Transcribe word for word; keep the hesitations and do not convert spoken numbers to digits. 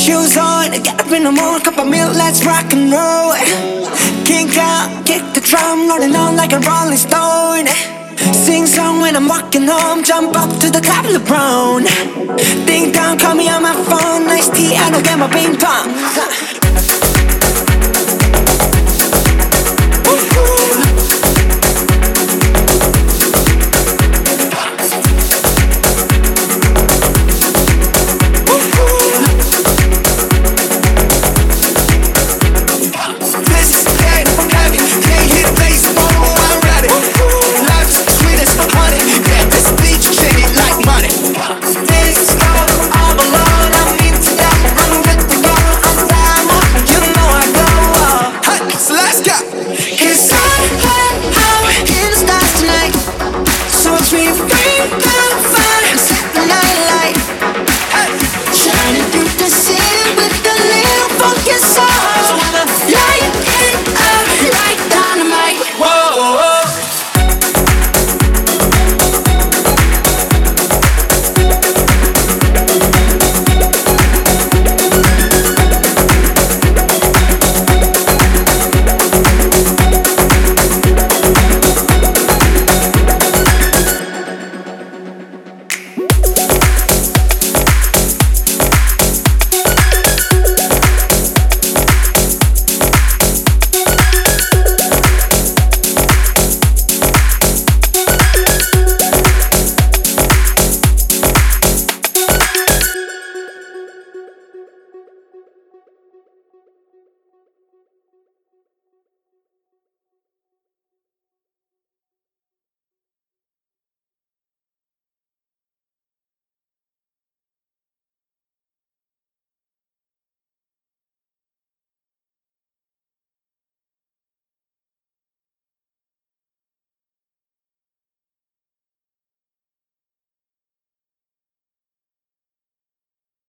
Shoes on, get up in the morning, cup of milk, let's rock and roll. Kink out, kick the drum, rolling on like a rolling stone. Sing song when I'm walking home, jump up to the top of LeBron. Ding dong, call me on my phone, nice tea, I don't get my ping pong.